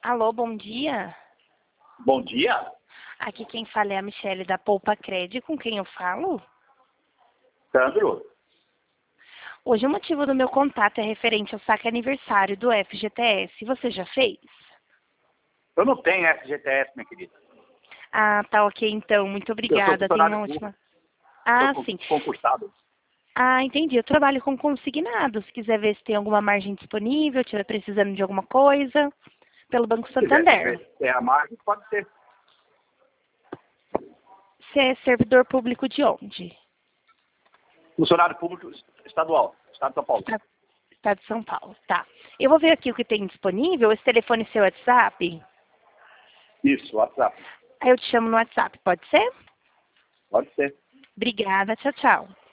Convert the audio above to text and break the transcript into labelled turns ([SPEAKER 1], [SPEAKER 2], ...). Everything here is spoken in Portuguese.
[SPEAKER 1] Alô, bom dia.
[SPEAKER 2] Bom dia,
[SPEAKER 1] Aqui quem fala é a Michele da Poupa Cred, com quem eu falo?
[SPEAKER 2] Sandro.
[SPEAKER 1] Hoje o motivo do meu contato é referente ao saque aniversário do FGTS. Você já fez?
[SPEAKER 2] Eu não tenho FGTS, minha querida.
[SPEAKER 1] Ah, tá ok então. Muito
[SPEAKER 2] Eu sou
[SPEAKER 1] obrigada. Tenha uma
[SPEAKER 2] funcionário
[SPEAKER 1] ótima...
[SPEAKER 2] público,
[SPEAKER 1] Ah,
[SPEAKER 2] sou
[SPEAKER 1] sim.
[SPEAKER 2] concursado.
[SPEAKER 1] Ah, entendi. Eu trabalho com consignado. Se quiser ver se tem alguma margem disponível, estiver precisando de alguma coisa, pelo Banco
[SPEAKER 2] Se quiser
[SPEAKER 1] Santander.
[SPEAKER 2] saber se é a margem, pode ser.
[SPEAKER 1] Você é servidor público de onde?
[SPEAKER 2] Funcionário público estadual, Estado de São Paulo.
[SPEAKER 1] Estado de São Paulo. Tá. Eu vou ver aqui o que tem disponível. Esse telefone é seu WhatsApp?
[SPEAKER 2] Isso, WhatsApp.
[SPEAKER 1] Aí eu te chamo no WhatsApp, pode ser?
[SPEAKER 2] Pode ser.
[SPEAKER 1] Obrigada. Tchau, tchau.